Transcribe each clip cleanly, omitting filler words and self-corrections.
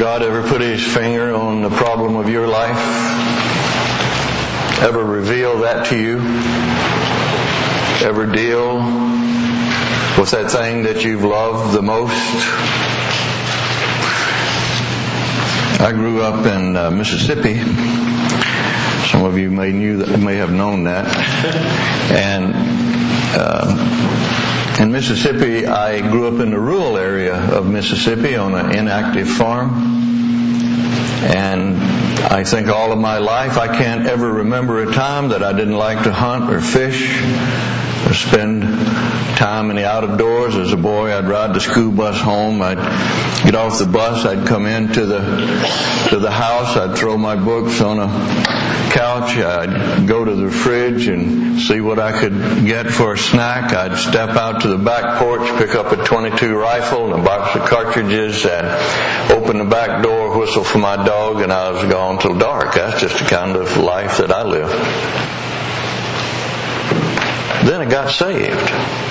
God ever put His finger on the problem of your life? Ever reveal that to you? Ever deal with that thing that you've loved the most? I grew up in Mississippi. Some of you may have known that. And in Mississippi, I grew up in the rural area of Mississippi on an inactive farm. And I think all of my life I can't ever remember a time that I didn't like to hunt or fish or spend time in the out of doors. As a boy, I'd ride the school bus home. I'd get off the bus. I'd come into the house. I'd throw my books on a couch. I'd go to the fridge and see what I could get for a snack. I'd step out to the back porch, pick up a .22 rifle and a box of cartridges, and open the back door, whistle for my dog, and I was gone till dark. That's just the kind of life that I lived. Then I got saved.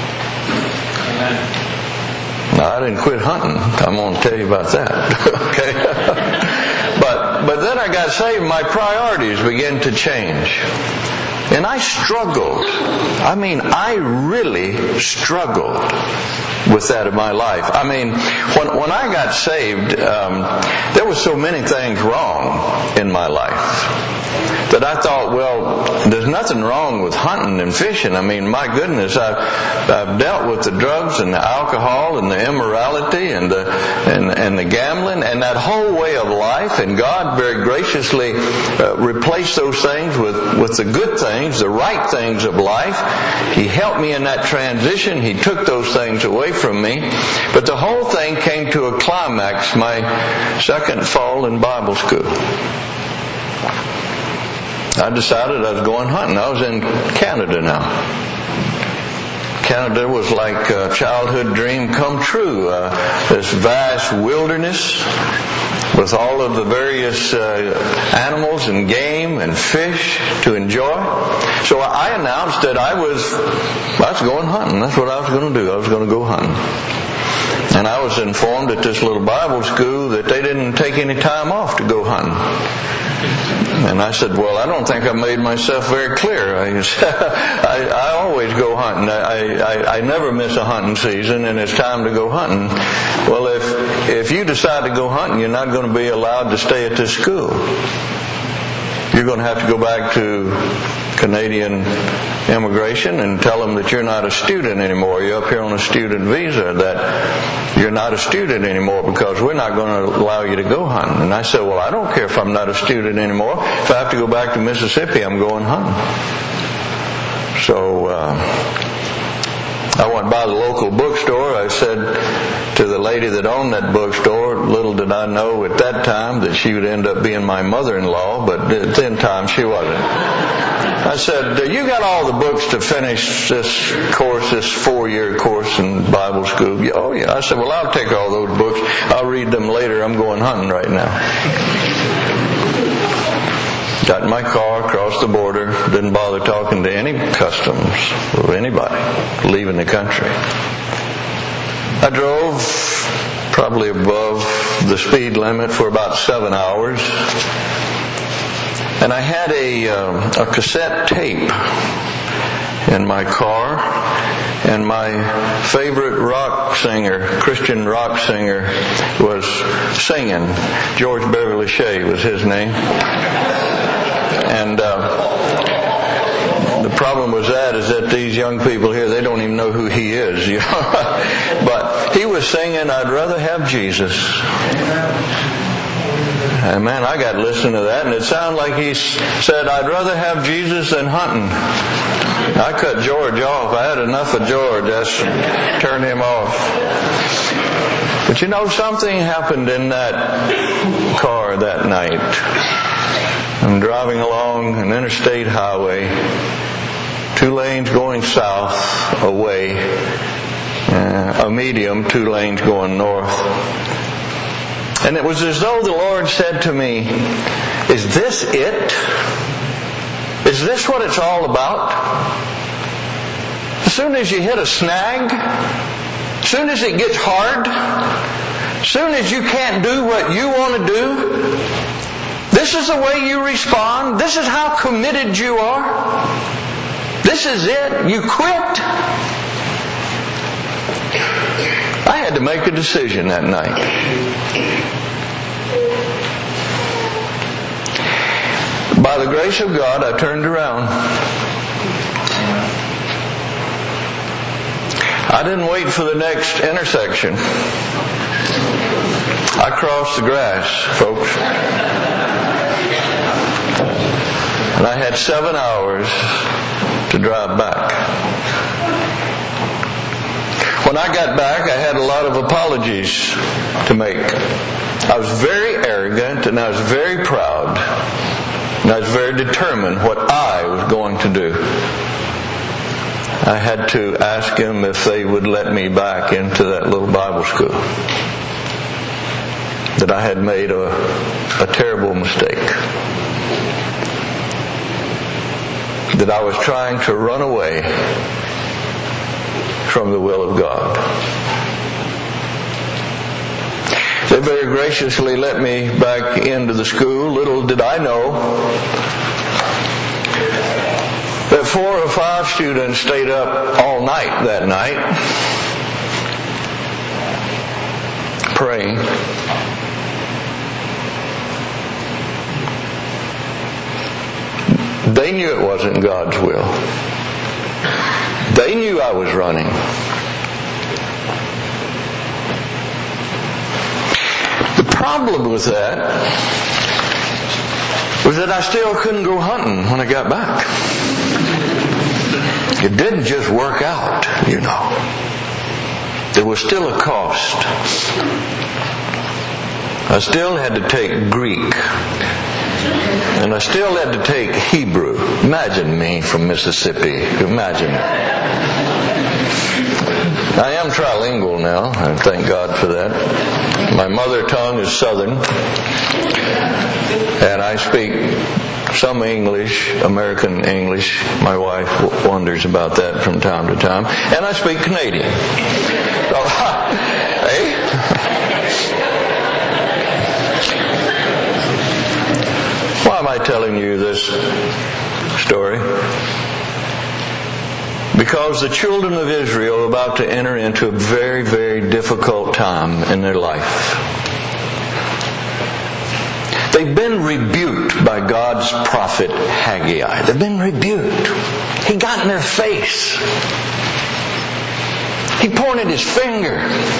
Now, I didn't quit hunting. I'm going to tell you about that. Okay? But then I got saved. My priorities began to change. And I struggled. I mean, I really struggled with that in my life. I mean, when I got saved, there were so many things wrong in my life that I thought, well, there's nothing wrong with hunting and fishing. I mean, my goodness, I've dealt with the drugs and the alcohol and the immorality and the gambling and that whole way of life, and God very graciously replaced those things with the good things, the right things of life. He helped me in that transition. He took those things away from me. But the whole thing came to a climax my second fall in Bible school. I decided I was going hunting. I was in Canada now. Canada was like a childhood dream come true. This vast wilderness with all of the various animals and game and fish to enjoy. So I announced that I was going hunting. That's what I was going to do. I was going to go hunting. And I was informed at this little Bible school that they didn't take any time off to go hunting. And I said, well, I don't think I made myself very clear. I always go hunting. I never miss a hunting season, and it's time to go hunting. Well, if you decide to go hunting, you're not going to be allowed to stay at this school. You're going to have to go back to Canadian immigration and tell them that you're not a student anymore. You're up here on a student visa, that you're not a student anymore because we're not going to allow you to go hunting. And I said, well, I don't care if I'm not a student anymore. If I have to go back to Mississippi, I'm going hunting. So I went by the local bookstore. I said to the lady that owned that bookstore, little did I know at that time that she would end up being my mother-in-law, but at that time she wasn't. I said, you got all the books to finish this course, this 4-year course in Bible school? Oh, yeah. I said, well, I'll take all those books. I'll read them later. I'm going hunting right now. Got in my car, crossed the border, didn't bother talking to any customs or anybody leaving the country. I drove probably above the speed limit for about 7 hours. And I had a cassette tape in my car, and my favorite rock singer, Christian rock singer, was singing. George Beverly Shea was his name. And the problem was that these young people here, they don't even know who he is. You know? But he was singing, I'd rather have Jesus. And man, I got to listen to that, and it sounded like he said, I'd rather have Jesus than hunting. I cut George off. I had enough of George. I turned him off. But you know, something happened in that car that night. I'm driving along an interstate highway, 2 lanes going south away, a medium, 2 lanes going north. And it was as though the Lord said to me, is this it? Is this what it's all about? As soon as you hit a snag, as soon as it gets hard, as soon as you can't do what you want to do, this is the way you respond. This is how committed you are. This is it. You quit. I had to make a decision that night. By the grace of God, I turned around. I didn't wait for the next intersection. I crossed the grass, folks. And I had 7 hours to drive back. When I got back, I had a lot of apologies to make. I was very arrogant and I was very proud. And I was very determined what I was going to do. I had to ask them if they would let me back into that little Bible school. That I had made a terrible mistake. That I was trying to run away from the will of God. They very graciously let me back into the school. Little did I know that 4 or 5 students stayed up all night that night praying. They knew it wasn't God's will. They knew I was running. The problem with that was that I still couldn't go hunting when I got back. It didn't just work out, you know. There was still a cost. I still had to take Greek. And I still had to take Hebrew. Imagine me from Mississippi. Imagine it. I am trilingual now, and thank God for that. My mother tongue is Southern, and I speak some English, American English. My wife wonders about that from time to time. And I speak Canadian. So, hey? Why am I telling you this story? Because the children of Israel are about to enter into a very, very difficult time in their life. They've been rebuked by God's prophet Haggai. They've been rebuked. He got in their face. He pointed his finger.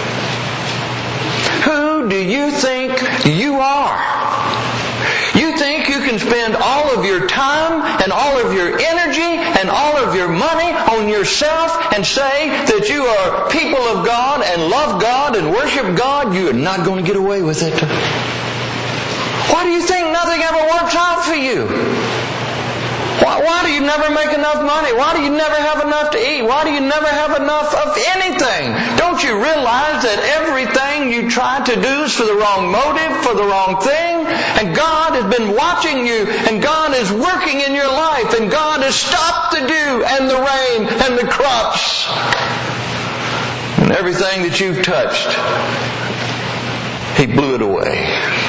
Who do you think you are? You think you can spend all of your time and all of your energy and all of your money on yourself and say that you are people of God and love God and worship God? You are not going to get away with it. Why do you think nothing ever works out for you? Why do you never make enough money? Why do you never have enough to eat? Why do you never have enough of anything? Don't you realize that everything you try to do is for the wrong motive, for the wrong thing? And God has been watching you, and God is working in your life, and God has stopped the dew and the rain and the crops. And everything that you've touched, He blew it away.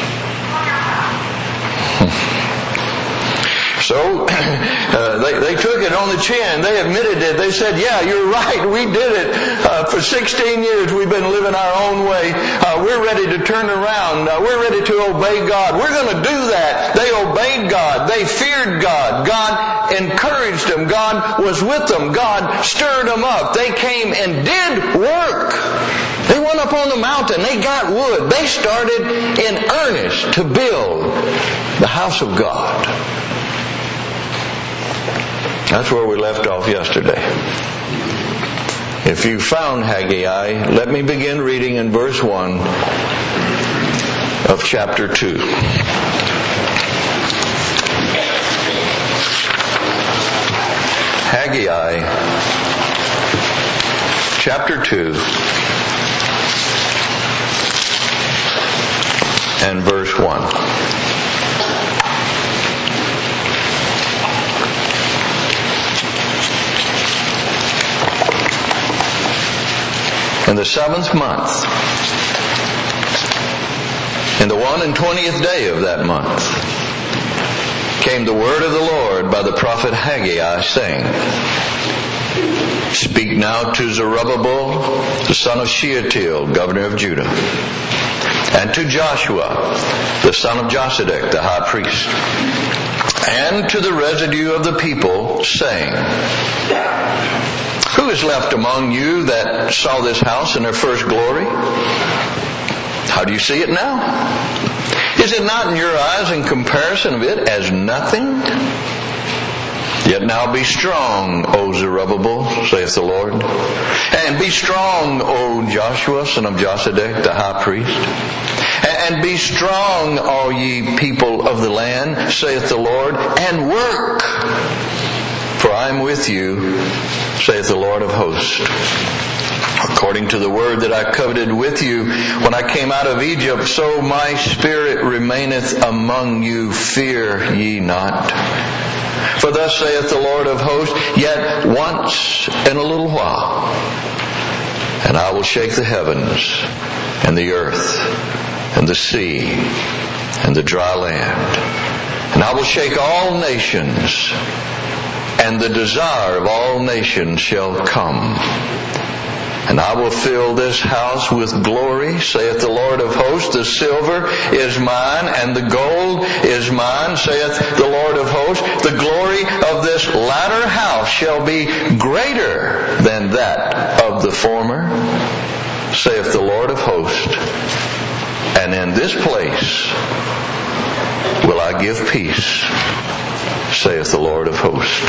So they took it on the chin. They admitted it. They said, yeah, you're right. We did it. For 16 years we've been living our own way. We're ready to turn around. We're ready to obey God. We're going to do that. They obeyed God. They feared God. God encouraged them. God was with them. God stirred them up. They came and did work. They went up on the mountain. They got wood. They started in earnest to build the house of God. That's where we left off yesterday. If you found Haggai, let me begin reading in verse 1 of chapter 2. Haggai, chapter 2, and verse 1. In the 7th month, and 20th day of that month came the word of the Lord by the prophet Haggai, saying, Speak now to Zerubbabel, the son of Shealtiel, governor of Judah, and to Joshua, the son of Josedek, the high priest, and to the residue of the people, saying, Who is left among you that saw this house in her first glory? How do you see it now? Is it not in your eyes in comparison of it as nothing? Yet now be strong, O Zerubbabel, saith the Lord. And be strong, O Joshua, son of Josedek, the high priest. And be strong, all ye people of the land, saith the Lord, and work. For I am with you, saith the Lord of hosts. According to the word that I coveted with you when I came out of Egypt, so my spirit remaineth among you. Fear ye not. For thus saith the Lord of hosts, Yet once in a little while, and I will shake the heavens, and the earth, and the sea, and the dry land. And I will shake all nations, and the desire of all nations shall come. And I will fill this house with glory, saith the Lord of hosts. The silver is mine, and the gold is mine, saith the Lord of hosts. The glory of this latter house shall be greater than that of the former, saith the Lord of hosts. And in this place will I give peace, saith the Lord of hosts.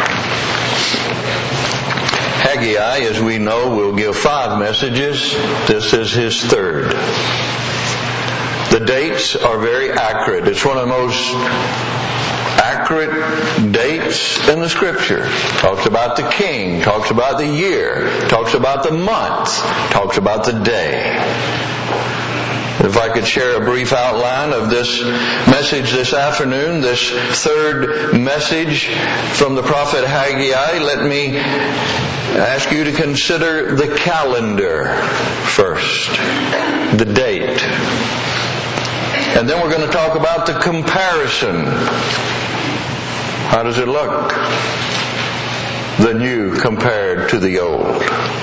Haggai, as we know, will give 5 messages. This is his third. The dates are very accurate. It's one of the most accurate dates in the Scripture. Talks about the king, talks about the year, talks about the month, talks about the day. If I could share a brief outline of this message this afternoon, this third message from the prophet Haggai, let me ask you to consider the calendar first, the date. And then we're going to talk about the comparison. How does it look? The new compared to the old.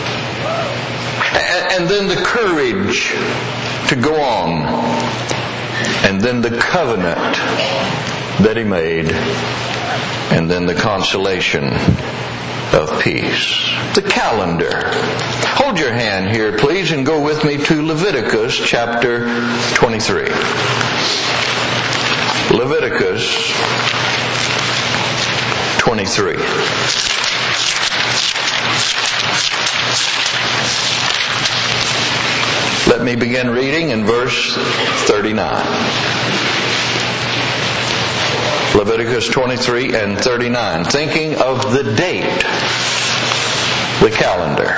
And then the courage to go on. And then the covenant that he made. And then the consolation of peace. The calendar. Hold your hand here, please, and go with me to Leviticus chapter 23. Leviticus 23. Let me begin reading in verse 39. Leviticus 23 and 39. Thinking of the date, the calendar.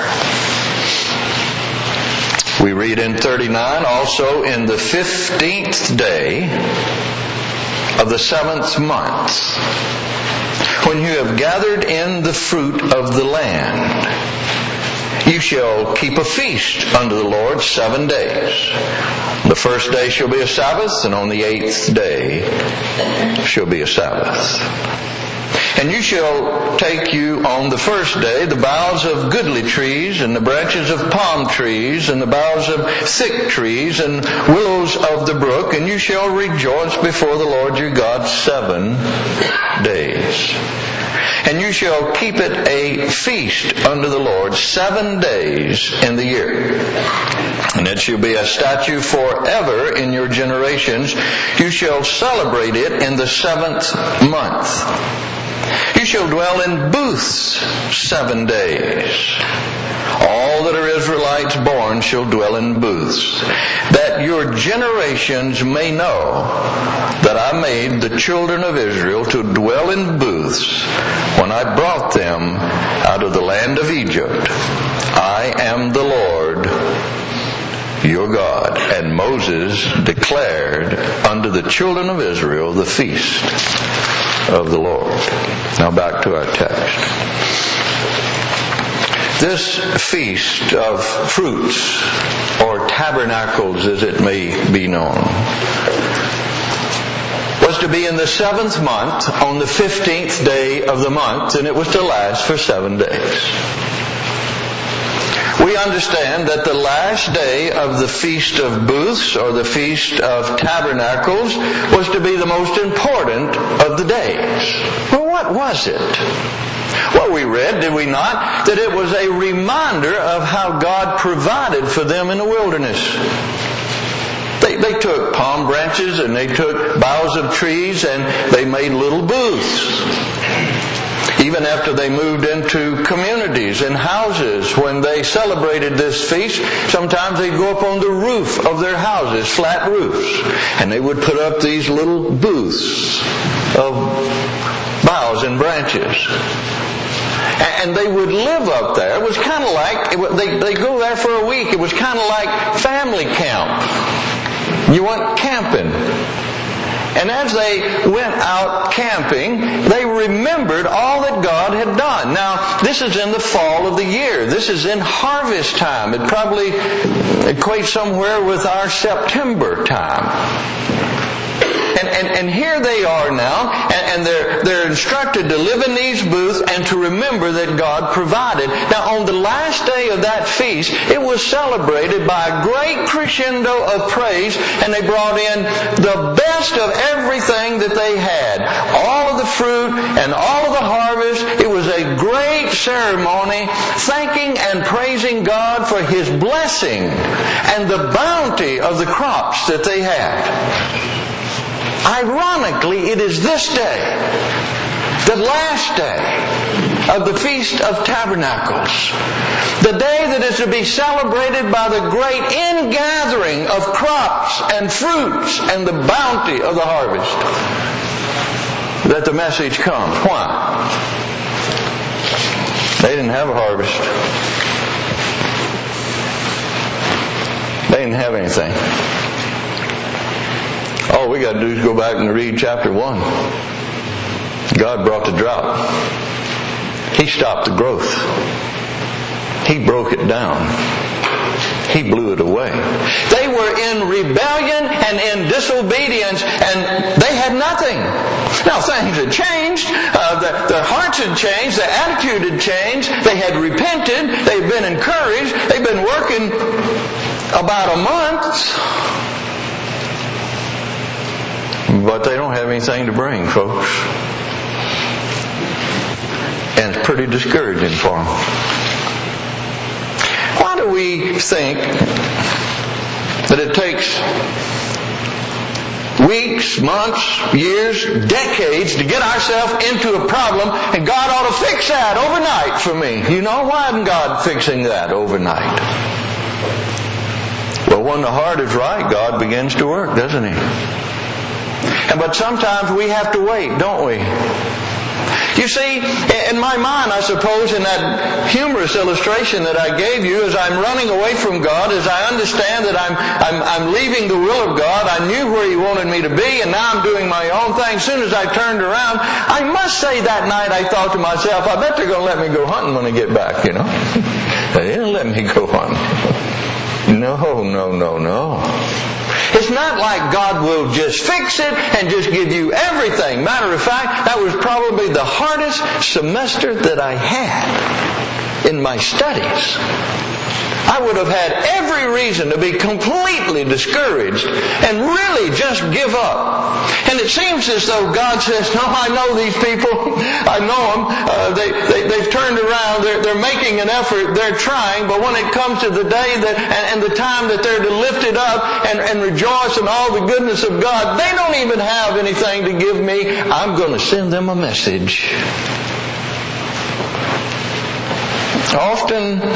We read in 39, also in the 15th day of the 7th month, when you have gathered in the fruit of the land, you shall keep a feast unto the Lord 7 days. The first day shall be a Sabbath, and on the 8th day shall be a Sabbath. And you shall take you on the first day the boughs of goodly trees, and the branches of palm trees, and the boughs of thick trees, and willows of the brook, and you shall rejoice before the Lord your God 7 days. And you shall keep it a feast unto the Lord 7 days in the year. And it shall be a statute forever in your generations. You shall celebrate it in the 7th month. You shall dwell in booths 7 days. All that are Israelites born shall dwell in booths, that your generations may know that I made the children of Israel to dwell in booths when I brought them out of the land of Egypt. I am the Lord your God. And Moses declared unto the children of Israel the feast of the Lord. Now back to our text. This feast of fruits, or tabernacles as it may be known, was to be in the 7th month on the 15th day of the month, and it was to last for 7 days. We understand that the last day of the Feast of Booths, or the Feast of Tabernacles, was to be the most important of the days. Well, what was it? Well, we read, did we not, that it was a reminder of how God provided for them in the wilderness. They took palm branches and they took boughs of trees and they made little booths. Even after they moved into communities and houses, when they celebrated this feast, sometimes they'd go up on the roof of their houses, flat roofs, and they would put up these little booths of boughs and branches. And they would live up there. It was kind of like, they go there for a week. It was kind of like family camp. You went camping. And as they went out camping, they remembered all that God had done. Now, this is in the fall of the year. This is in harvest time. It probably equates somewhere with our September time. And here they are now, and they're instructed to live in these booths and to remember that God provided. Now, on the last day of that feast, it was celebrated by a great crescendo of praise, and they brought in the best of everything that they had. All of the fruit and all of the harvest. It was a great ceremony, thanking and praising God for His blessing and the bounty of the crops that they had. Ironically, it is this day, the last day of the Feast of Tabernacles, the day that is to be celebrated by the great ingathering of crops and fruits and the bounty of the harvest, that the message comes. Why? They didn't have a harvest. They didn't have anything. All we got to do is go back and read chapter 1. God brought the drought. He stopped the growth. He broke it down. He blew it away. They were in rebellion and in disobedience, and they had nothing. Now things had changed. Their hearts had changed. Their attitude had changed. They had repented. They had been encouraged. They'd been working about a month. But they don't have anything to bring, folks. And it's pretty discouraging for them. Why do we think that it takes weeks, months, years, decades to get ourselves into a problem, and God ought to fix that overnight for me? You know, why isn't God fixing that overnight? Well, when the heart is right, God begins to work, doesn't He? But sometimes we have to wait, don't we? You see, in my mind, I suppose, in that humorous illustration that I gave you, as I'm running away from God, as I understand that I'm leaving the will of God, I knew where He wanted me to be, and now I'm doing my own thing. As soon as I turned around, I must say that night I thought to myself, I bet they're going to let me go hunting when I get back, you know. They didn't let me go hunting. No. It's not like God will just fix it and just give you everything. Matter of fact, that was probably the hardest semester that I had in my studies. I would have had every reason to be completely discouraged and really just give up. And it seems as though God says, no, I know these people. I know them. They've turned around. They're making an effort. They're trying. But when it comes to the day and the time that they're to lift it up and rejoice in all the goodness of God, they don't even have anything to give me. I'm going to send them a message. Often,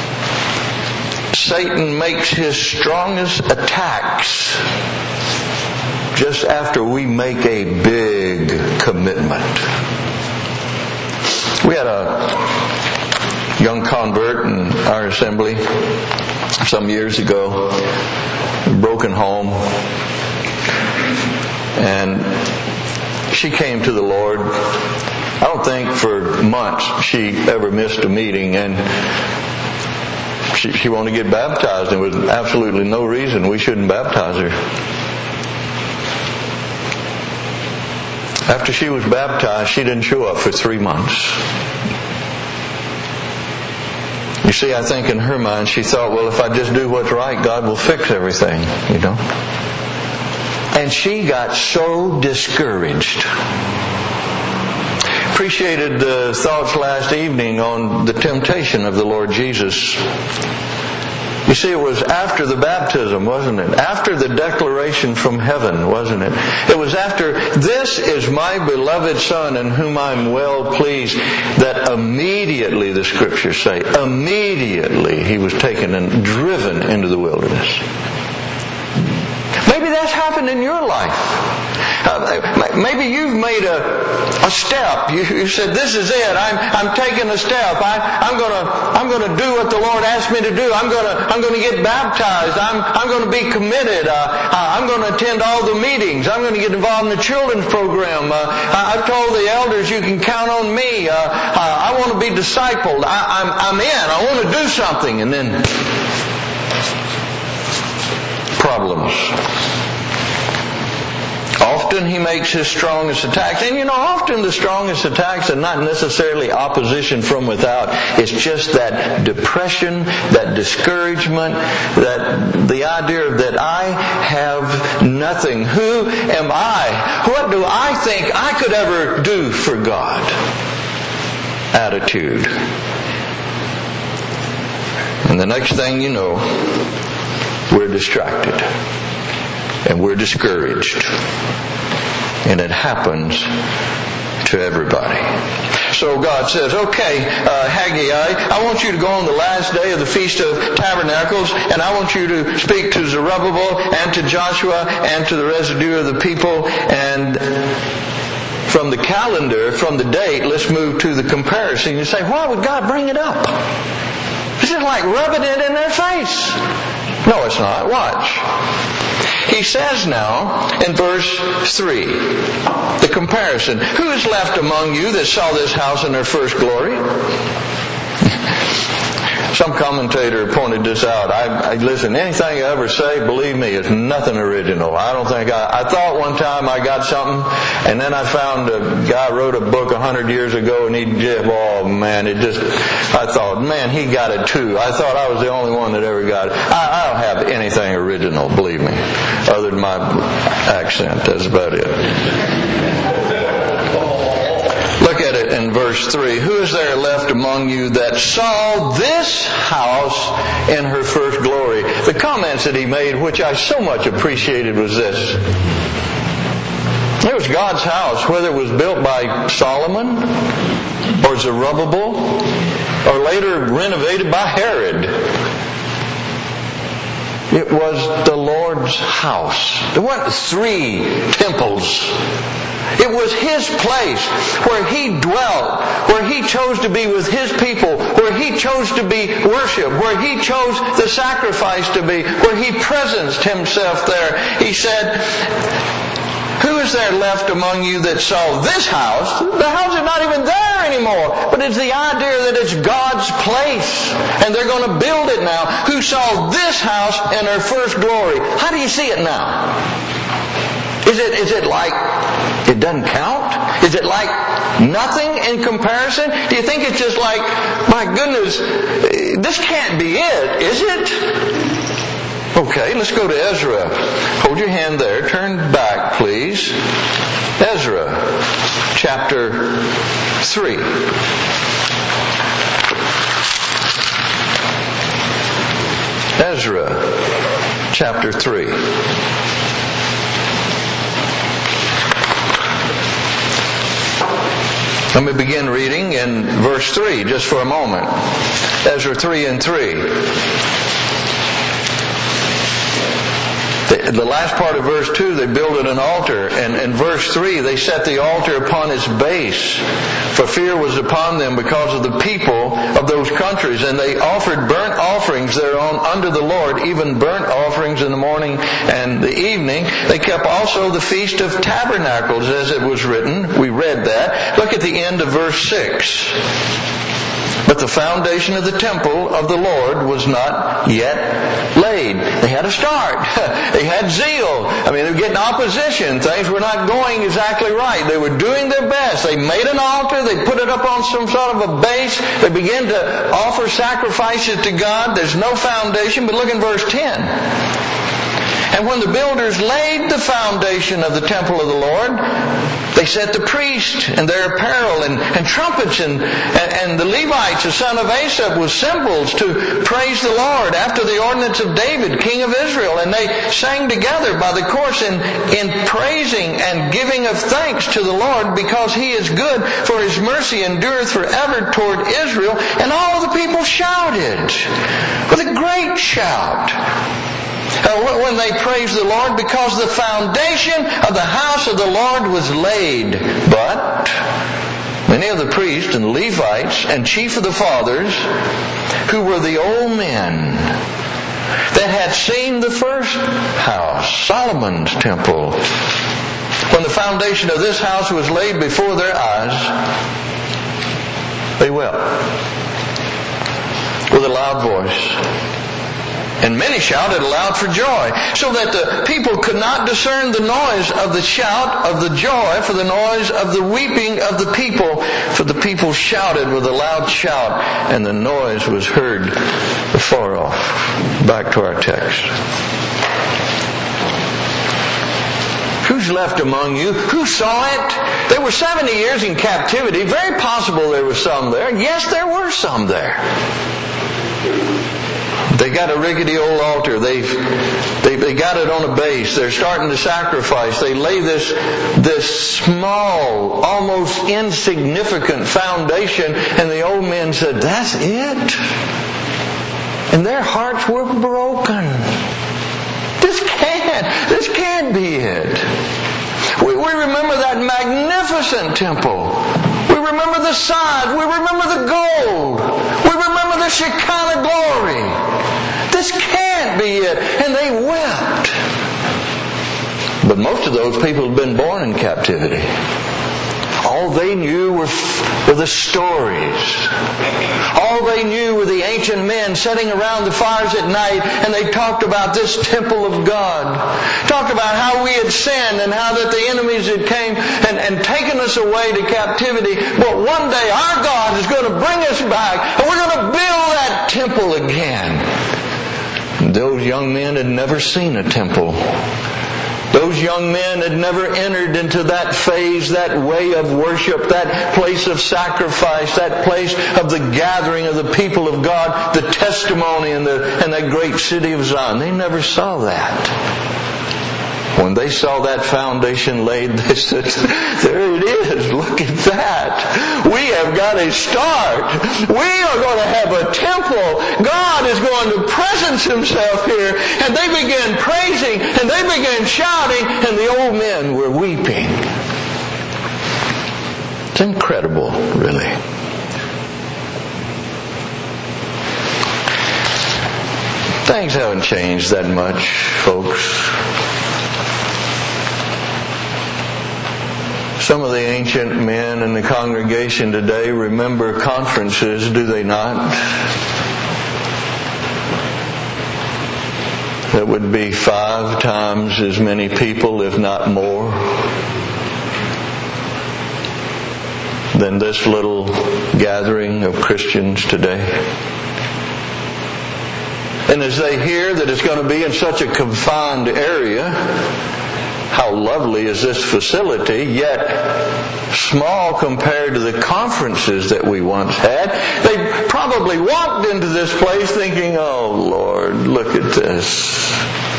Satan makes his strongest attacks just after we make a big commitment. We had a young convert in our assembly some years ago, broken home, and she came to the Lord. I don't think for months she ever missed a meeting, and she wanted to get baptized. There was absolutely no reason we shouldn't baptize her. After she was baptized, she didn't show up for 3 months. You see, I think in her mind she thought, well, if I just do what's right, God will fix everything, you know. And she got so discouraged. Appreciated the thoughts last evening on the temptation of the Lord Jesus. You see, it was after the baptism, wasn't it? After the declaration from heaven, wasn't it? It was after, "This is my beloved Son in whom I'm well pleased," that immediately, the Scriptures say, immediately He was taken and driven into the wilderness. Maybe that's happened in your life. Maybe you've made a step. You said, "This is it. I'm taking a step. I'm going to do what the Lord asked me to do. I'm going to get baptized. I'm going to be committed. I'm going to attend all the meetings. I'm going to get involved in the children's program. I've told the elders you can count on me. I want to be discipled. I'm in. I want to do something." And then problems. Often he makes his strongest attacks. And you know, often the strongest attacks are not necessarily opposition from without. It's just that depression, that discouragement, that the idea that I have nothing. Who am I? What do I think I could ever do for God? Attitude. And the next thing you know, we're distracted. And we're discouraged. And it happens to everybody. So God says, "Okay, Haggai, I want you to go on the last day of the Feast of Tabernacles, and I want you to speak to Zerubbabel and to Joshua and to the residue of the people." And from the calendar, from the date, let's move to the comparison. You say, why would God bring it up? This is like rubbing it in their face. No, it's not. Watch. He says now in verse 3, the comparison. "Who is left among you that saw this house in her first glory?" Some commentator pointed this out. I listen, anything I ever say, believe me, it's nothing original. I don't think I thought one time I got something, and then I found a guy wrote a book 100 years ago, and he just, oh man, I thought, man, he got it too. I thought I was the only one that ever got it. I don't have anything original, believe me, other than my accent. That's about it. Look at it in verse 3. "Who is there left among you that saw this house in her first glory?" The comments that he made, which I so much appreciated, was this. It was God's house, whether it was built by Solomon or Zerubbabel or later renovated by Herod. It was the Lord's house. There weren't 3 temples. It was His place where He dwelt, where He chose to be with His people, where He chose to be worshipped, where He chose the sacrifice to be, where He presenced Himself there. He said, "Who is there left among you that saw this house?" The house is not even there anymore, but it's the idea that it's God's place, and they're going to build it now. "Who saw this house in her first glory?" How do you see it now? Is it like it doesn't count? Is it like nothing in comparison? Do you think it's just like, my goodness, this can't be it, is it? Okay, let's go to Ezra. Hold your hand there. Turn back, please. Ezra, chapter 3. Ezra, chapter 3. Let me begin reading in verse 3 just for a moment. Ezra 3 and 3. The last part of verse 2, they builded an altar. And in verse 3, they set the altar upon its base. For fear was upon them because of the people of those countries. And they offered burnt offerings thereon unto the Lord, even burnt offerings in the morning and the evening. They kept also the Feast of Tabernacles, as it was written. We read that. Look at the end of verse 6. But the foundation of the temple of the Lord was not yet laid. They had a start. They had zeal. They were getting opposition. Things were not going exactly right. They were doing their best. They made an altar. They put it up on some sort of a base. They began to offer sacrifices to God. There's no foundation. But look in verse 10. And when the builders laid the foundation of the temple of the Lord, they set the priests and their apparel and trumpets and the Levites, the son of Asaph, with cymbals to praise the Lord after the ordinance of David, king of Israel. And they sang together by the course in praising and giving of thanks to the Lord, because He is good, for His mercy endureth forever toward Israel. And all the people shouted with a great shout when they praised the Lord, because the foundation of the house of the Lord was laid. But many of the priests and Levites and chief of the fathers, who were the old men that had seen the first house, Solomon's temple, when the foundation of this house was laid before their eyes, they wept with a loud voice. And many shouted aloud for joy, so that the people could not discern the noise of the shout of the joy for the noise of the weeping of the people. For the people shouted with a loud shout, and the noise was heard afar off. Back to our text. Who's left among you? Who saw it? They were 70 years in captivity. Very possible there were some there. Yes, there were some there. They got a rickety old altar. They got it on a base. They're starting to sacrifice. They lay this small, almost insignificant foundation, and the old men said, "That's it?" And their hearts were broken. This can't be it. We remember that magnificent temple. We remember the size. We remember the gold. We remember the Shekinah glory. This can't be it. And they wept. But most of those people had been born in captivity. All they knew were the stories. All they knew were the ancient men sitting around the fires at night, and they talked about this temple of God. Talked about how we had sinned and how that the enemies had came and taken us away to captivity. But one day our God is going to bring us back, and we're going to build that temple again. And those young men had never seen a temple. Those young men had never entered into that phase, that way of worship, that place of sacrifice, that place of the gathering of the people of God, the testimony in that great city of Zion. They never saw that. When they saw that foundation laid, they said, "There it is. Look at that. We have got a start. We are going to have a temple. God is going to presence Himself here." And they began praising, and they began shouting, and the old men were weeping. It's incredible, really. Things haven't changed that much, folks. Some of the ancient men in the congregation today remember conferences, do they not? That would be 5 times as many people, if not more, than this little gathering of Christians today. And as they hear that it's going to be in such a confined area, how lovely is this facility, yet small compared to the conferences that we once had. They probably walked into this place thinking, "Oh Lord, look at this.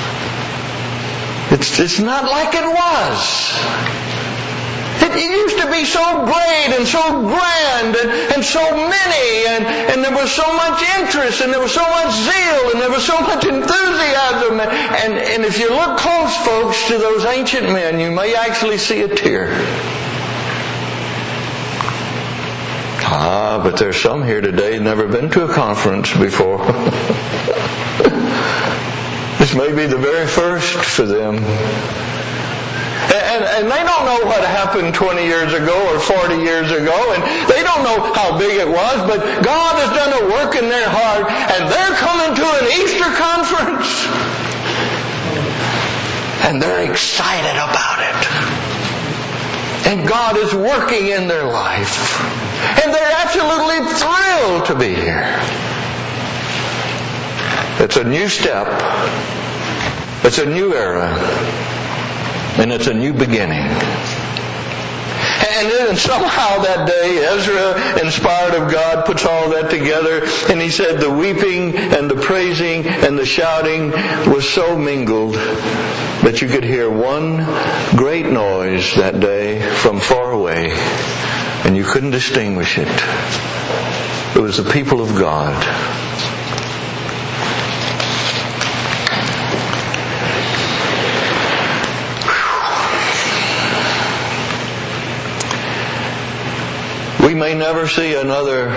It's not like it was. It used to be so great and so grand and so many and there was so much interest and there was so much zeal and there was so much enthusiasm. And if you look close, folks, to those ancient men, you may actually see a tear. But there's some here today who've never been to a conference before. This may be the very first for them. and they don't know what happened 20 years ago or 40 years ago, and they don't know how big it was, but God has done a work in their heart, and they're coming to an Easter conference. And they're excited about it. And God is working in their life. And they're absolutely thrilled to be here. It's a new step. It's a new era. And it's a new beginning. And then somehow that day, Ezra, inspired of God, puts all that together. And he said the weeping and the praising and the shouting was so mingled that you could hear one great noise that day from far away. And you couldn't distinguish it. It was the people of God. We may never see another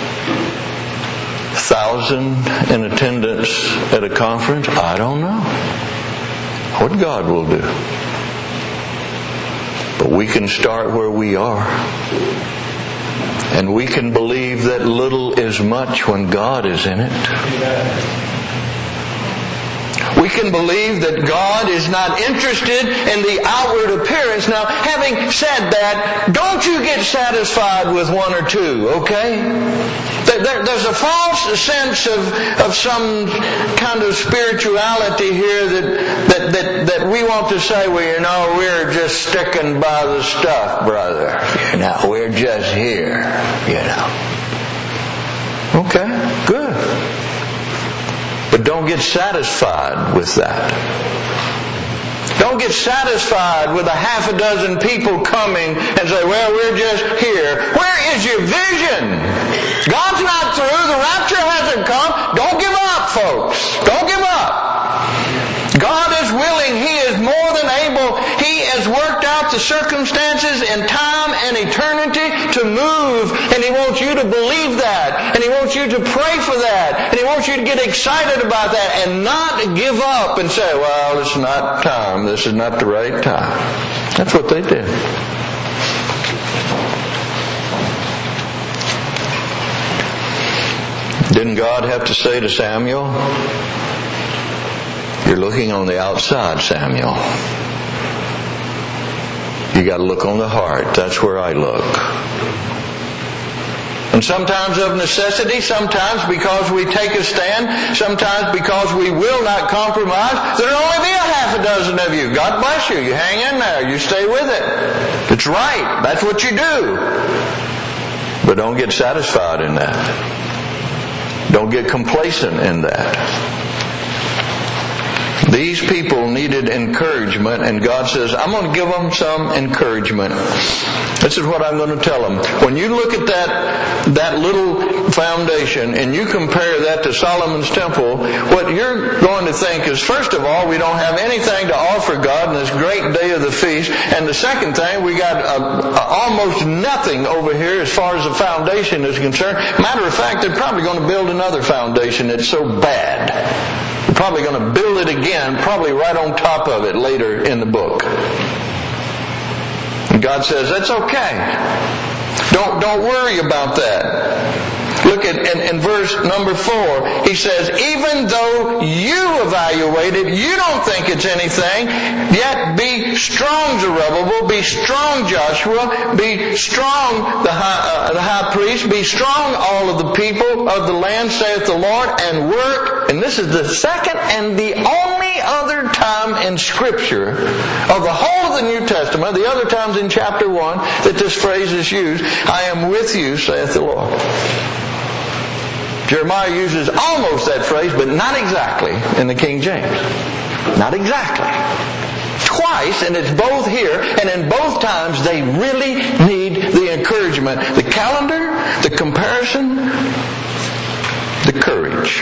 1,000 in attendance at a conference. I don't know what God will do. But we can start where we are. And we can believe that little is much when God is in it. We can believe that God is not interested in the outward appearance. Now, having said that, don't you get satisfied with one or two, okay? There's a false sense of some kind of spirituality here that we want to say, well, you know, we're just sticking by the stuff, brother. You know, we're just here, you know. Okay, good. But don't get satisfied with that. Don't get satisfied with a half a dozen people coming and say, well, we're just here. Where is your vision? God's not through. The rapture hasn't come. Don't give up, folks. Don't give up. God is willing. He is more than able. He has worked out the circumstances in time and eternity to move. And He wants you to believe that. And He wants you to pray for that. And He wants you to get excited about that and not give up and say, well, it's not time. This is not the right time. That's what they did. Didn't God have to say to Samuel, you're looking on the outside, Samuel. You got to look on the heart. That's where I look. And sometimes of necessity, sometimes because we take a stand, sometimes because we will not compromise, there'll only be a half a dozen of you. God bless you. You hang in there. You stay with it. It's right. That's what you do. But don't get satisfied in that. Don't get complacent in that. These people needed encouragement, and God says, I'm going to give them some encouragement. This is what I'm going to tell them. When you look at that little foundation and you compare that to Solomon's temple, what you're going to think is, first of all, we don't have anything to offer God on this great day of the feast. And the second thing, we got almost nothing over here as far as the foundation is concerned. Matter of fact, they're probably going to build another foundation that's so bad. They're probably going to build it again, probably right on top of it later in the book. And God says, that's okay. Don't worry about that. Look at in verse number 4. He says, even though you evaluate it, you don't think it's anything, yet be strong, Zerubbabel, be strong, Joshua, be strong, the high priest, be strong, all of the people of the land, saith the Lord, and work. And this is the second and the only other time in Scripture of the whole of the New Testament, the other times in chapter 1, that this phrase is used, I am with you, saith the Lord. Jeremiah uses almost that phrase, but not exactly in the King James. Not exactly. Twice, and it's both here, and in both times they really need the encouragement. The calendar, the comparison, the courage.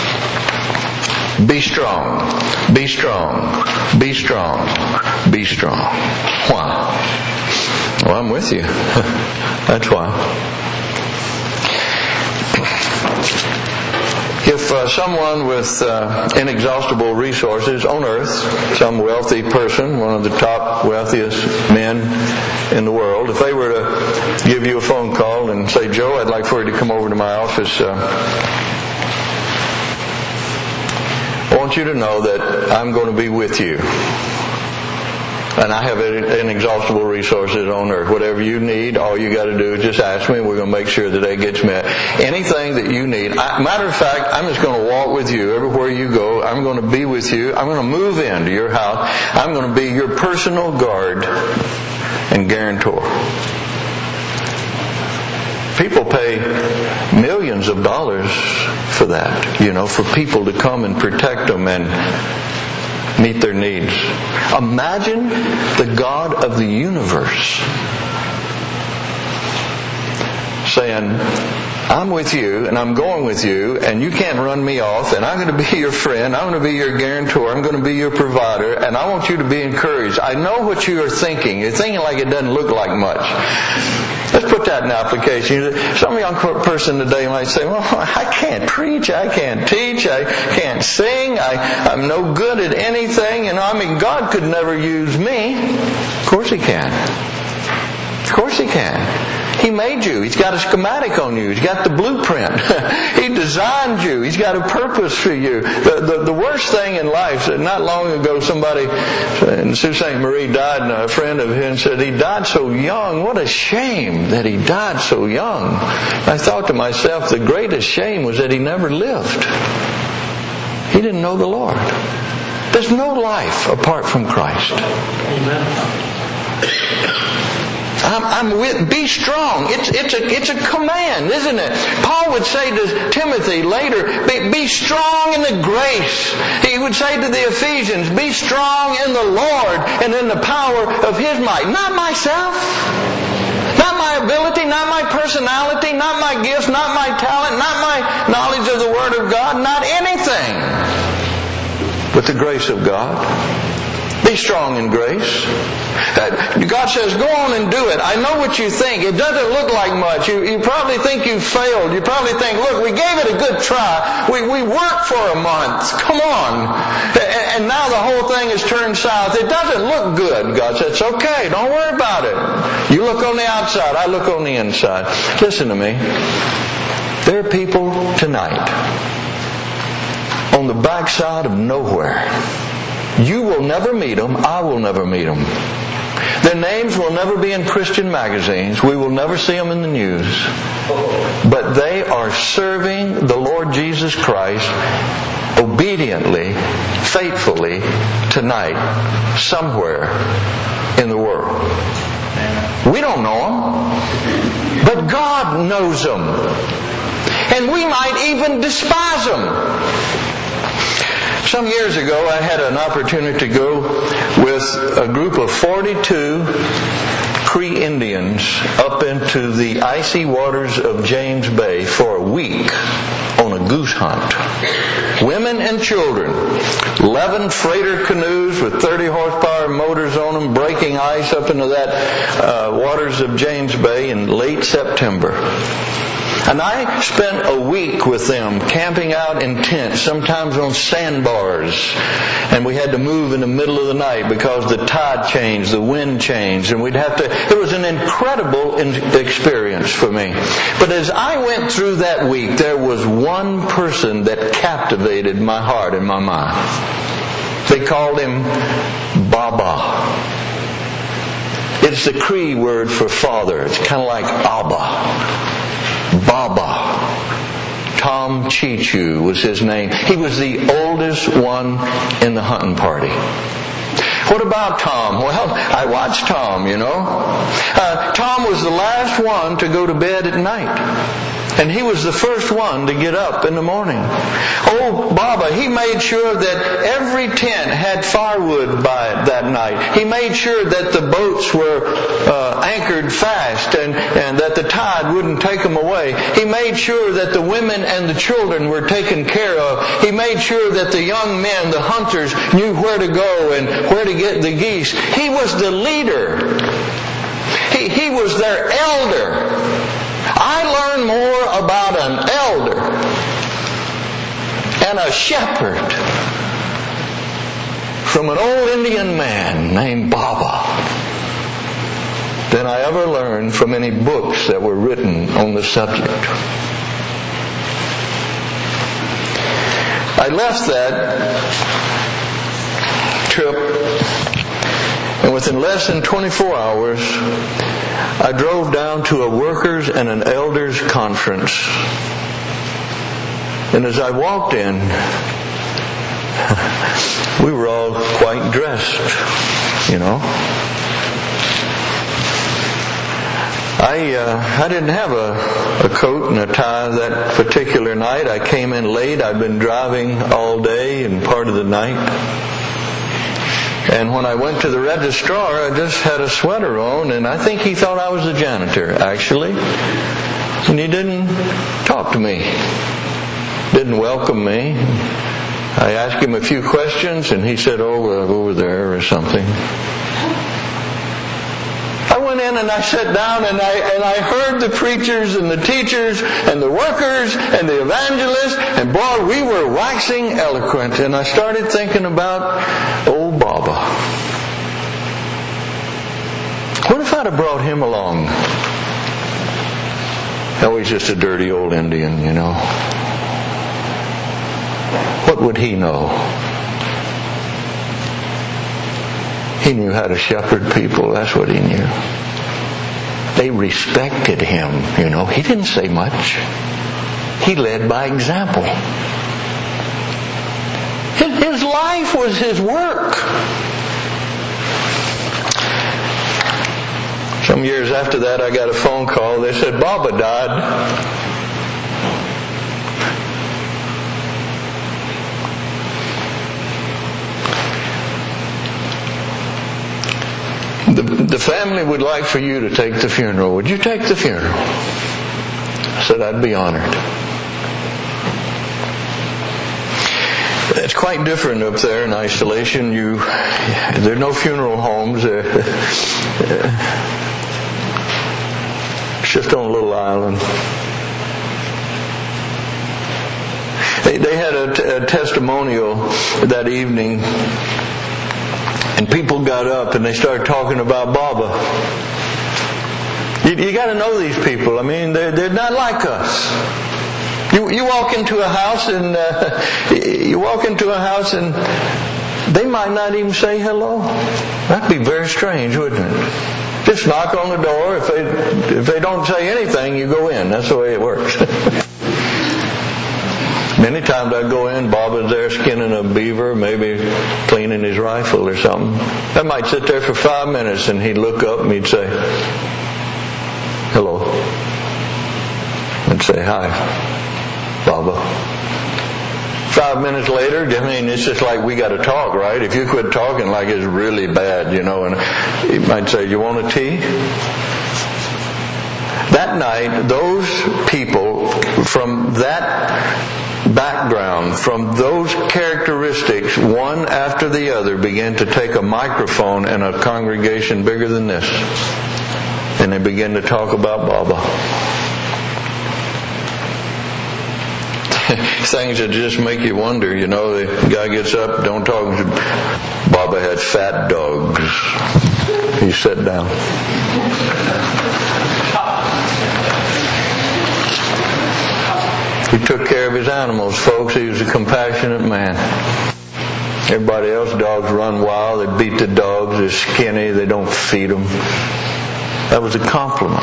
Be strong. Be strong. Be strong. Be strong. Why? Well, I'm with you. That's why. If someone with inexhaustible resources on earth, some wealthy person, one of the top wealthiest men in the world, if they were to give you a phone call and say, Joe, I'd like for you to come over to my office, I want you to know that I'm going to be with you. And I have inexhaustible resources on earth. Whatever you need, all you got to do is just ask me, and we're going to make sure that gets met. Anything that you need. Matter of fact, I'm just going to walk with you everywhere you go. I'm going to be with you. I'm going to move into your house. I'm going to be your personal guard and guarantor. People pay millions of dollars for that, for people to come and protect them and meet their needs. Imagine the God of the universe saying, I'm with you and I'm going with you and you can't run me off and I'm going to be your friend, I'm going to be your guarantor, I'm going to be your provider, and I want you to be encouraged. I know what you are thinking. You're thinking like it doesn't look like much. Let's put that in application. Some young person today might say, well, I can't preach, I can't teach, I can't sing, I'm no good at anything, God could never use me. Of course He can. Of course He can. He made you. He's got a schematic on you. He's got the blueprint. He designed you. He's got a purpose for you. The worst thing in life, not long ago somebody in Sault Ste. Marie died, and a friend of his said he died so young. What a shame that he died so young. I thought to myself, the greatest shame was that he never lived. He didn't know the Lord. There's no life apart from Christ. Amen. Be strong. It's a command, isn't it? Paul would say to Timothy later, be strong in the grace. He would say to the Ephesians, be strong in the Lord and in the power of His might. Not myself. Not my ability, not my personality, not my gifts, not my talent, not my knowledge of the Word of God, not anything. But the grace of God. Be strong in grace. God says, go on and do it. I know what you think. It doesn't look like much. You probably think you failed. You probably think, look, we gave it a good try. We worked for a month. Come on. And now the whole thing has turned south. It doesn't look good. God says, it's okay. Don't worry about it. You look on the outside. I look on the inside. Listen to me. There are people tonight on the backside of nowhere. You will never meet them. I will never meet them. Their names will never be in Christian magazines. We will never see them in the news. But they are serving the Lord Jesus Christ obediently, faithfully tonight, somewhere in the world. We don't know them, but God knows them. And we might even despise them. Some years ago, I had an opportunity to go with a group of 42 Cree Indians up into the icy waters of James Bay for a week on a goose hunt. Women and children. 11 freighter canoes with 30 horsepower motors on them, breaking ice up into that waters of James Bay in late September. And I spent a week with them camping out in tents, sometimes on sandbars. And we had to move in the middle of the night because the tide changed, the wind changed, and it was an incredible experience for me. But as I went through that week, there was one person that captivated my heart and my mind. They called him Baba. It's the Cree word for father. It's kind of like Abba. Baba. Tom Chichu was his name. He was the oldest one in the hunting party. What about Tom? Well, I watched Tom, Tom was the last one to go to bed at night. And he was the first one to get up in the morning. Oh, Baba, he made sure that every tent had firewood by that night. He made sure that the boats were anchored fast and that the tide wouldn't take them away. He made sure that the women and the children were taken care of. He made sure that the young men, the hunters, knew where to go and where to get the geese. He was the leader. He was their elder. I learned more about an elder and a shepherd from an old Indian man named Baba than I ever learned from any books that were written on the subject. I left that trip, and within less than 24 hours, I drove down to a workers' and an elders' conference. And as I walked in, we were all quite dressed, I didn't have a coat and a tie that particular night. I came in late. I'd been driving all day and part of the night. And when I went to the registrar, I just had a sweater on, and I think he thought I was the janitor, actually. And he didn't talk to me, didn't welcome me. I asked him a few questions, and he said, over there or something. I went in and I sat down and I heard the preachers and the teachers and the workers and the evangelists, and boy, we were waxing eloquent. And I started thinking about old Baba. What if I'd have brought him along? Oh, he's just a dirty old Indian, What would he know? He knew how to shepherd people. That's what he knew. They respected him, He didn't say much. He led by example. His life was his work. Some years after that, I got a phone call. They said, Baba died. The family would like for you to take the funeral. Would you take the funeral? I said, I'd be honored. It's quite different up there in isolation. There are no funeral homes. It's just on a little island. They had a testimonial that evening. And people got up and they started talking about Baba. You got to know these people. I mean, they're not like us. You walk into a house and they might not even say hello. That'd be very strange, wouldn't it? Just knock on the door. If they don't say anything, you go in. That's the way it works. Many times I'd go in, Baba's there skinning a beaver, maybe cleaning his rifle or something. I might sit there for 5 minutes and he'd look up and he'd say, hello. I'd say, hi, Baba. 5 minutes later, it's just like we got to talk, right? If you quit talking like it's really bad, and he might say, you want a tea? That night, those people from that background, from those characteristics, one after the other, began to take a microphone in a congregation bigger than this. And they began to talk about Baba. Things that just make you wonder, the guy gets up, don't talk. Baba had fat dogs. He sat down. He took care of his animals, folks. He was a compassionate man. Everybody else, dogs run wild. They beat the dogs. They're skinny. They don't feed them. That was a compliment.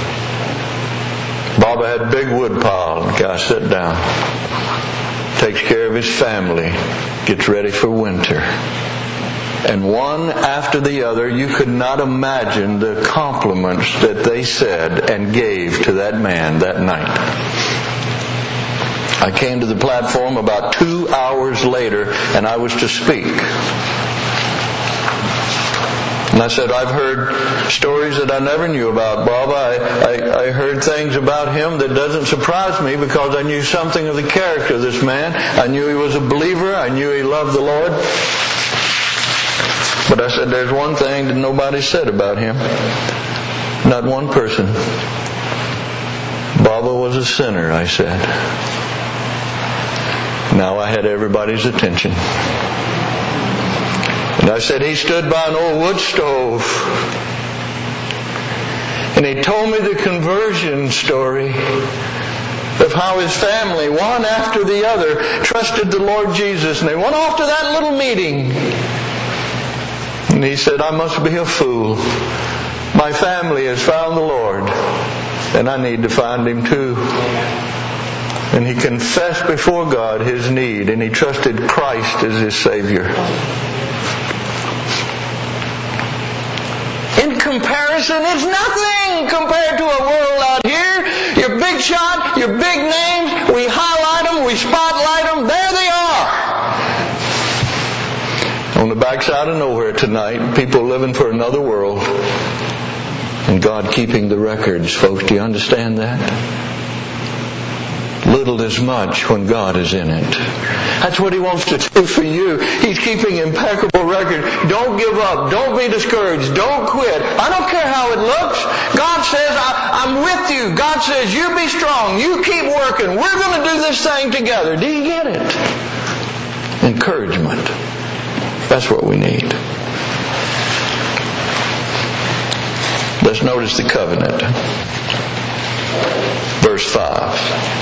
Baba had a big wood pile. The guy sat down. Takes care of his family. Gets ready for winter. And one after the other, you could not imagine the compliments that they said and gave to that man that night. I came to the platform about 2 hours later, and I was to speak. And I said, I've heard stories that I never knew about Baba. I heard things about him that doesn't surprise me because I knew something of the character of this man. I knew he was a believer. I knew he loved the Lord. But I said, there's one thing that nobody said about him. Not one person. Baba was a sinner, I said. Now I had everybody's attention. And I said, he stood by an old wood stove. And he told me the conversion story of how his family, one after the other, trusted the Lord Jesus. And they went off to that little meeting. And he said, I must be a fool. My family has found the Lord, and I need to find Him too. And he confessed before God his need, and he trusted Christ as his Savior. In comparison, it's nothing compared to a world out here. Your big shot, your big names, we highlight them, we spotlight them, there they are. On the backside of nowhere tonight, people living for another world, and God keeping the records. Folks, do you understand that? Little is much when God is in it. That's what He wants to do for you. He's keeping impeccable record. Don't give up. Don't be discouraged. Don't quit. I don't care how it looks. God says, I'm with you. God says, you be strong. You keep working. We're going to do this thing together. Do you get it? Encouragement. That's what we need. Let's notice the covenant. Verse 5.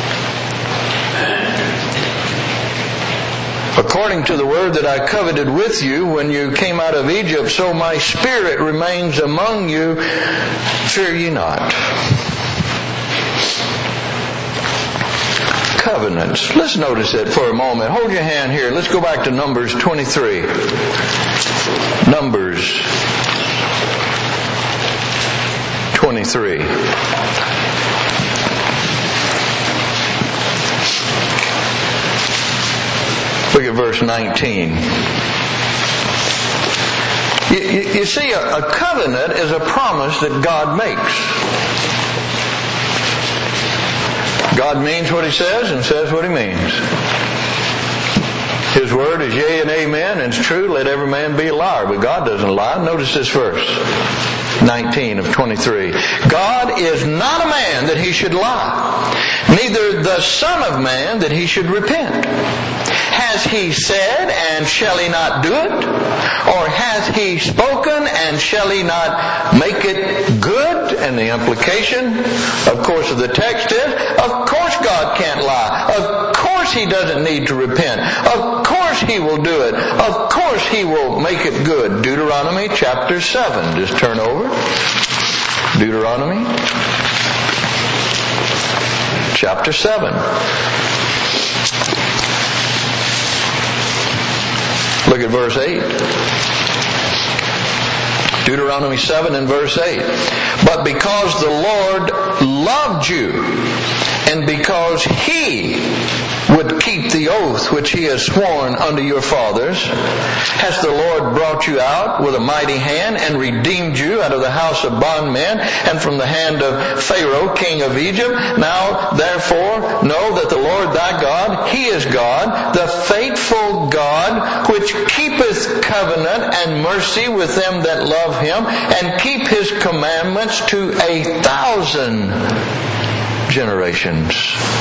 According to the word that I coveted with you when you came out of Egypt, so my spirit remains among you. Fear ye not. Covenants. Let's notice it for a moment. Hold your hand here. Let's go back to Numbers 23. Numbers 23. Look at verse 19. You see, a covenant is a promise that God makes. God means what He says and says what He means. His word is yea and amen, and it's true. Let every man be a liar. But God doesn't lie. Notice this verse 19 of 23. God is not a man that He should lie, neither the Son of Man that He should repent. Has He said, and shall He not do it? Or has He spoken, and shall He not make it good? And the implication, of course, of the text is, of course God can't lie. Of course He doesn't need to repent. Of course He will do it. Of course He will make it good. Deuteronomy chapter 7. Just turn over. Deuteronomy chapter 7. Look at verse 8. Deuteronomy 7 and verse 8. But because the Lord loved you, and because He would keep the oath which He has sworn unto your fathers, has the Lord brought you out with a mighty hand and redeemed you out of the house of bondmen and from the hand of Pharaoh, king of Egypt. Now, therefore, know that the Lord thy God, He is God, the faithful God, which keepeth covenant and mercy with them that love Him, and keep His commandments to 1,000 generations.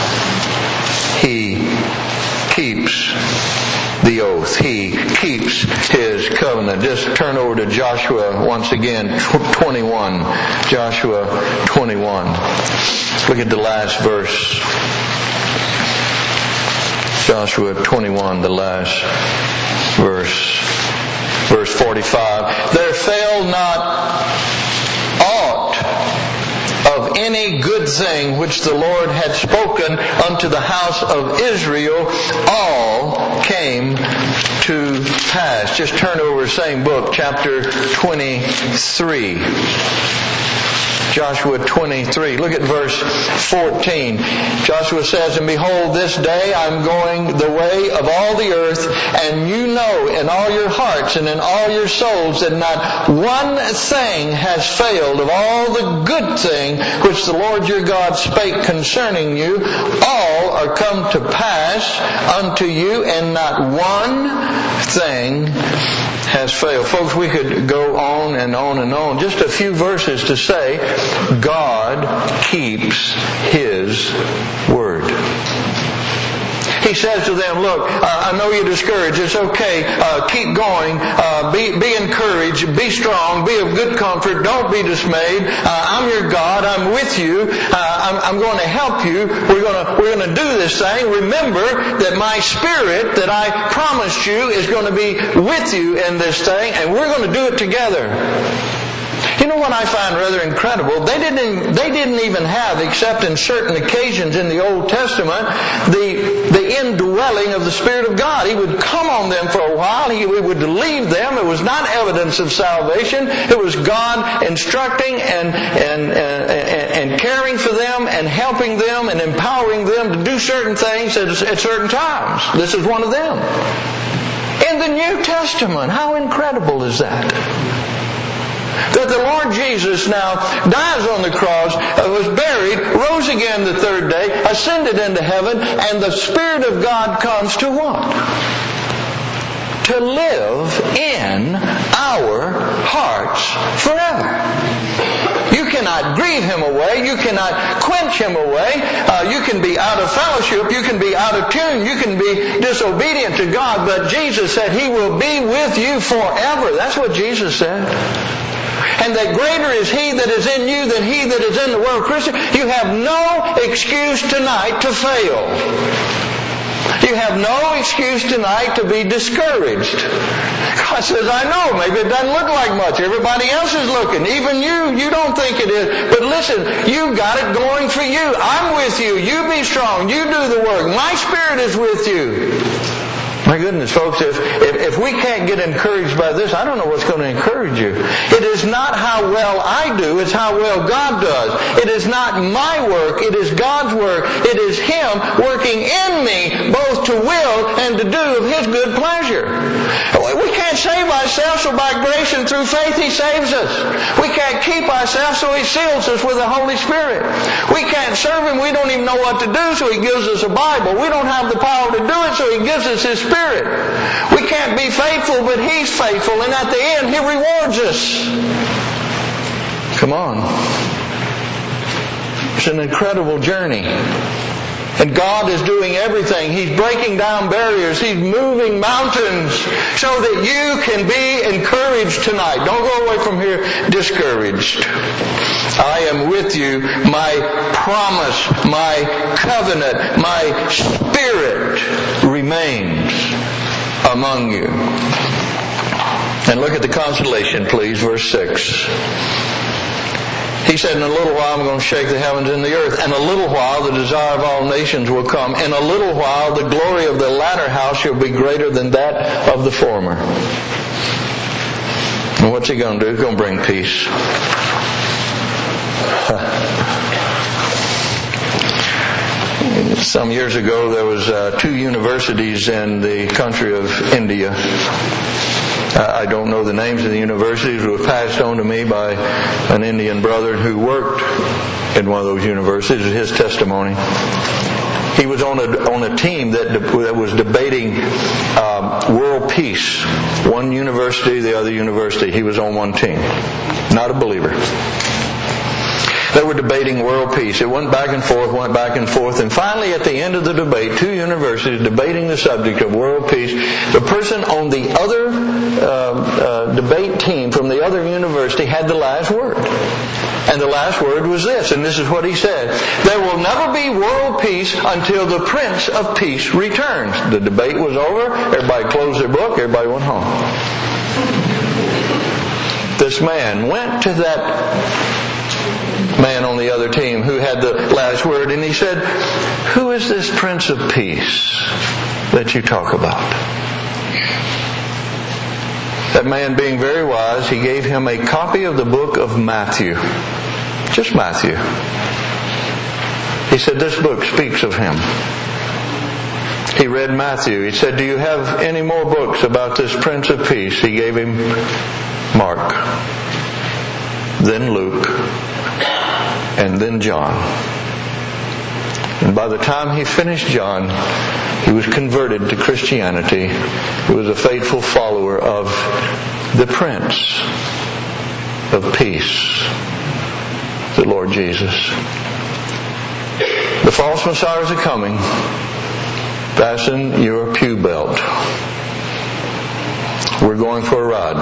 He keeps the oath. He keeps His covenant. Just turn over to Joshua once again, 21. Joshua 21. Look at the last verse. Joshua 21, the last verse. Verse 45. There fail not aught of any good thing which the Lord had spoken unto the house of Israel, all came to pass. Just turn over the same book, chapter 23. Joshua 23. Look at verse 14. Joshua says, and behold, this day I'm going the way of all the earth, and you know in all your hearts and in all your souls that not one thing has failed of all the good thing which the Lord your God spake concerning you. All are come to pass unto you, and not one thing has failed. Folks, we could go on and on and on. Just a few verses to say, God keeps His word. He says to them, look, I know you're discouraged. It's okay. Keep going. Be encouraged. Be strong. Be of good comfort. Don't be dismayed. I'm your God. I'm with you. I'm going to help you. We're going to do this thing. Remember that my Spirit that I promised you is going to be with you in this thing, and we're going to do it together. You know what I find rather incredible? They didn't even have, except in certain occasions in the Old Testament, the indwelling of the Spirit of God. He would come on them for a while. He would leave them. It was not evidence of salvation. It was God instructing and caring for them and helping them and empowering them to do certain things at certain times. This is one of them. In the New Testament, how incredible is that? That the Lord Jesus now dies on the cross, was buried, rose again the third day, ascended into heaven, and the Spirit of God comes to what? To live in our hearts forever. You cannot grieve Him away. You cannot quench Him away. You can be out of fellowship. You can be out of tune. You can be disobedient to God. But Jesus said He will be with you forever. That's what Jesus said. And that greater is He that is in you than he that is in the world. Christian, you have no excuse tonight to fail. You have no excuse tonight to be discouraged. God says, I know, maybe it doesn't look like much. Everybody else is looking. Even you don't think it is. But listen, you got it going for you. I'm with you. You be strong. You do the work. My Spirit is with you. My goodness, folks, if we can't get encouraged by this, I don't know what's going to encourage you. It is not how well I do, it's how well God does. It is not my work, it is God's work. It is Him working in me, both to will and to do of His good pleasure. We can't save ourselves, so by grace and through faith He saves us. We can't keep ourselves, so He seals us with the Holy Spirit. We can't serve Him, we don't even know what to do, so He gives us a Bible. We don't have the power to do it, so He gives us His Spirit. We can't be faithful, but He's faithful, and at the end He rewards us. Come on. It's an incredible journey. And God is doing everything. He's breaking down barriers. He's moving mountains so that you can be encouraged tonight. Don't go away from here discouraged. I am with you. My promise, my covenant, my Spirit remains among you. And look at the consolation, please, verse 6. He said, in a little while I'm going to shake the heavens and the earth. In a little while the desire of all nations will come. In a little while the glory of the latter house shall be greater than that of the former. And what's He going to do? He's going to bring peace. Some years ago there was 2 universities in the country of India. I don't know the names of the universities. It was passed on to me by an Indian brother who worked in one of those universities. It was his testimony. He was on a team that was debating world peace. One university, the other university. He was on one team. Not a believer. They were debating world peace. It went back and forth, and finally at the end of the debate, 2 universities debating the subject of world peace, the person on the other debate team from the other university had the last word. And the last word was this, and this is what he said: there will never be world peace until the Prince of Peace returns. The debate was over. Everybody closed their book. Everybody went home. This man went to that man on the other team who had the last word, and he said, who is this Prince of Peace that you talk about? That man, being very wise, he gave him a copy of the book of Matthew. Just Matthew. He said, this book speaks of him. He read Matthew. He said, do you have any more books about this Prince of Peace? He gave him Mark, then Luke, and then John. And by the time he finished John, he was converted to Christianity. He was a faithful follower of the Prince of Peace, the Lord Jesus. The false messiahs are coming. Fasten your pew belt. We're going for a ride.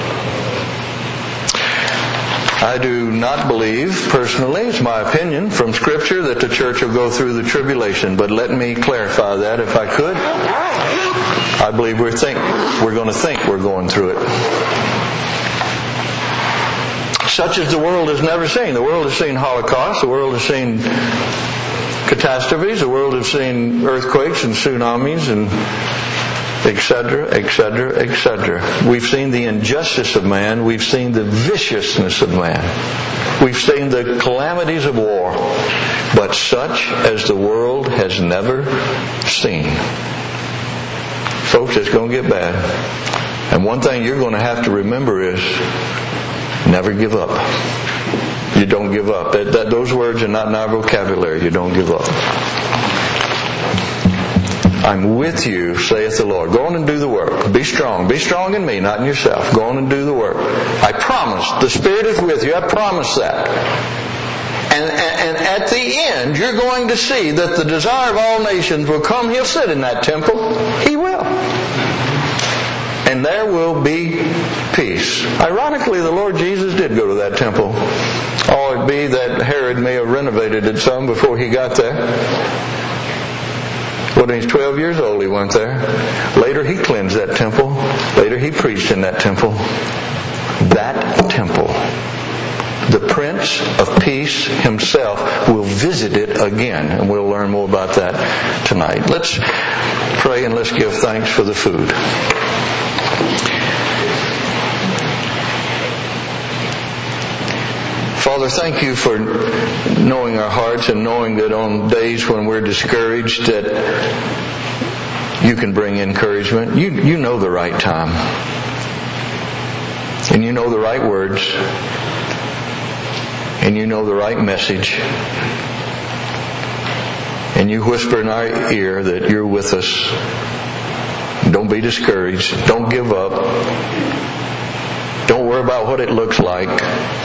I do not believe, personally, it's my opinion from Scripture, that the church will go through the tribulation. But let me clarify that if I could. I believe we're going to think we're going through it. Such as the world has never seen. The world has seen Holocaust. The world has seen catastrophes. The world has seen earthquakes and tsunamis and etc., etc., etc. We've seen the injustice of man. We've seen the viciousness of man. We've seen the calamities of war. But such as the world has never seen. Folks, it's going to get bad. And one thing you're going to have to remember is never give up. You don't give up. Those words are not in our vocabulary. You don't give up. I'm with you, saith the Lord. Go on and do the work. Be strong. Be strong in me, not in yourself. Go on and do the work. I promise. The Spirit is with you. I promise that. And at the end, you're going to see that the desire of all nations will come. He'll sit in that temple. He will. And there will be peace. Ironically, the Lord Jesus did go to that temple. Oh, it be that Herod may have renovated it some before he got there. When he's 12 years old, he went there. Later, he cleansed that temple. Later, he preached in that temple. That temple, the Prince of Peace himself will visit it again. And we'll learn more about that tonight. Let's pray and let's give thanks for the food. Father, thank you for knowing our hearts and knowing that on days when we're discouraged that you can bring encouragement. You know the right time. And you know the right words. And you know the right message. And you whisper in our ear that you're with us. Don't be discouraged. Don't give up. Don't worry about what it looks like.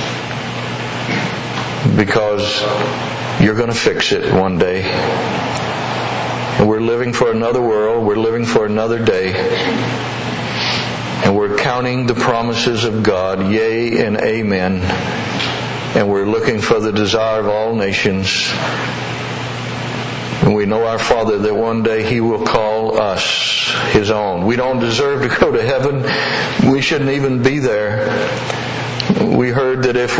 Because you're going to fix it one day. And we're living for another world. We're living for another day. And we're counting the promises of God, yea and amen. And we're looking for the desire of all nations. And we know our Father that one day He will call us His own. We don't deserve to go to heaven. We shouldn't even be there. We heard that if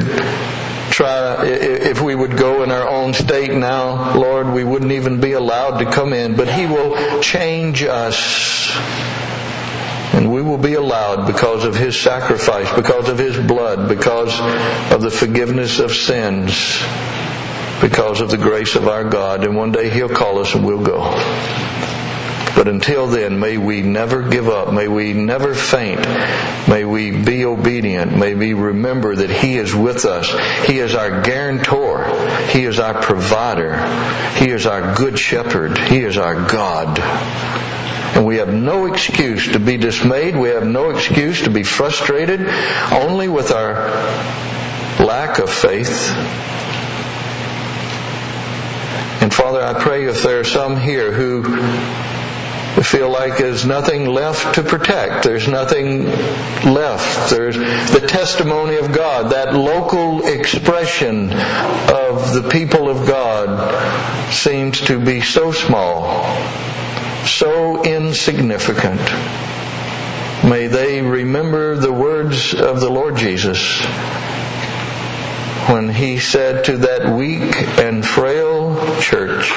we would go in our own state now, Lord, we wouldn't even be allowed to come in. But He will change us. And we will be allowed because of His sacrifice, because of His blood, because of the forgiveness of sins, because of the grace of our God. And one day He'll call us and we'll go. But until then, may we never give up. May we never faint. May we be obedient. May we remember that He is with us. He is our guarantor. He is our provider. He is our good shepherd. He is our God. And we have no excuse to be dismayed. We have no excuse to be frustrated. Only with our lack of faith. And Father, I pray if there are some here who feel like there's nothing left to protect. There's nothing left. There's the testimony of God, that local expression of the people of God seems to be so small, so insignificant. May they remember the words of the Lord Jesus when He said to that weak and frail church,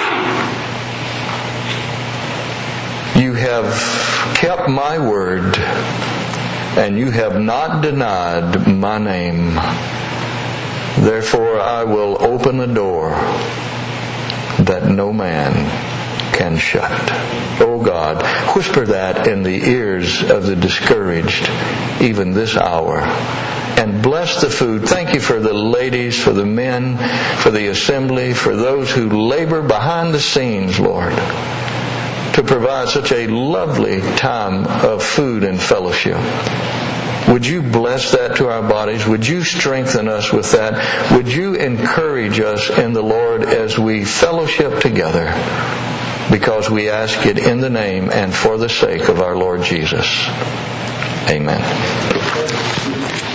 you have kept my word, and you have not denied my name. Therefore I will open the door that no man can shut. Oh God, whisper that in the ears of the discouraged, even this hour. And bless the food. Thank you for the ladies, for the men, for the assembly, for those who labor behind the scenes, Lord, to provide such a lovely time of food and fellowship. Would you bless that to our bodies? Would you strengthen us with that? Would you encourage us in the Lord as we fellowship together? because we ask it in the name and for the sake of our Lord Jesus. Amen.